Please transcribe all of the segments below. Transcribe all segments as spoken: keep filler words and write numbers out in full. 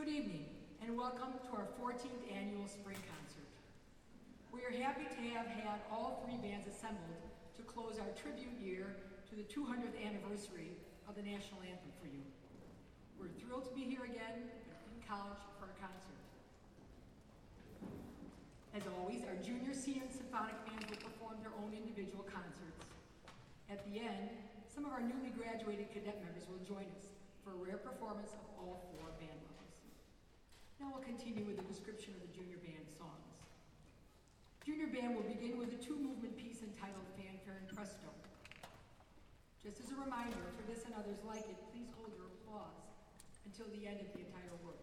Good evening, and welcome to our fourteenth annual spring concert. We are happy to have had all three bands assembled to close our tribute year to the two hundredth anniversary of the national anthem for you. We're thrilled to be here again at Eton College for our concert. As always, our junior, senior, and symphonic bands will perform their own individual concerts. At the end, some of our newly graduated cadet members will join us for a rare performance of all four band levels. Now we'll continue with a description of the junior band songs. Junior band will begin with a two-movement piece entitled Fanfare and Presto. Just as a reminder, for this and others like it, please hold your applause until the end of the entire work.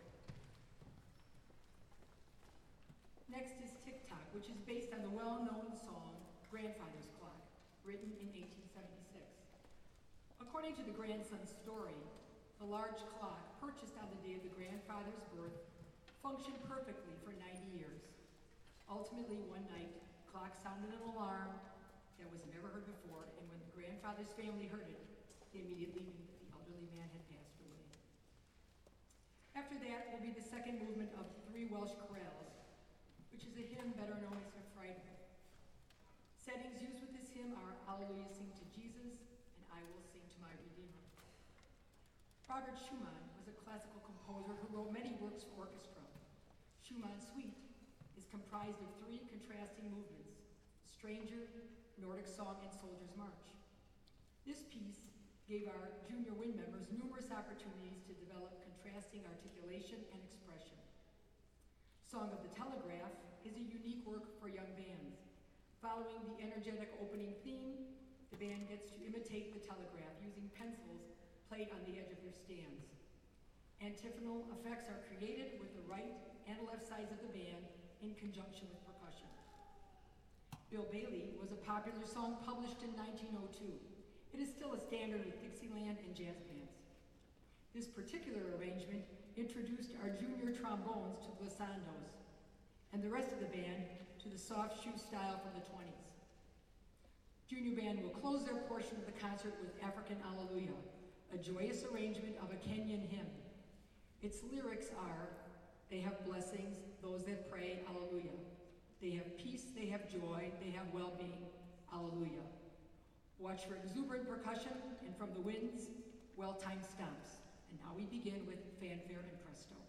Next is Tick-Tock, which is based on the well-known song Grandfather's Clock, written in eighteen seventy-six. According to the grandson's story, the large clock, purchased on the day of the grandfather's birth, functioned perfectly for ninety years. Ultimately, one night, the clock sounded an alarm that was never heard before, and when the grandfather's family heard it, they immediately knew that the elderly man had passed away. After that will be the second movement of Three Welsh Chorales, which is a hymn better known as Hymn. Settings used with this hymn are Alleluia, Sing to Jesus, and I Will Sing to My Redeemer. Robert Schumann was a classical composer who wrote many works for orchestra. Schumann's suite is comprised of three contrasting movements: Stranger, Nordic Song, and Soldier's March. This piece gave our junior wind members numerous opportunities to develop contrasting articulation and expression. Song of the Telegraph is a unique work for young bands. Following the energetic opening theme, the band gets to imitate the telegraph using pencils played on the edge of their stands. Antiphonal effects are created with the right and left sides of the band in conjunction with percussion. Bill Bailey was a popular song published in nineteen oh two. It is still a standard with Dixieland and jazz bands. This particular arrangement introduced our junior trombones to glissandos, and the rest of the band to the soft shoe style from the twenties. Junior band will close their portion of the concert with African Alleluia, a joyous arrangement of a Kenyan hymn. Its lyrics are, they have blessings, those that pray, Alleluia. They have peace, they have joy, they have well-being, Alleluia. Watch for exuberant percussion, and from the winds, well-timed stomps. And now we begin with Fanfare and Presto.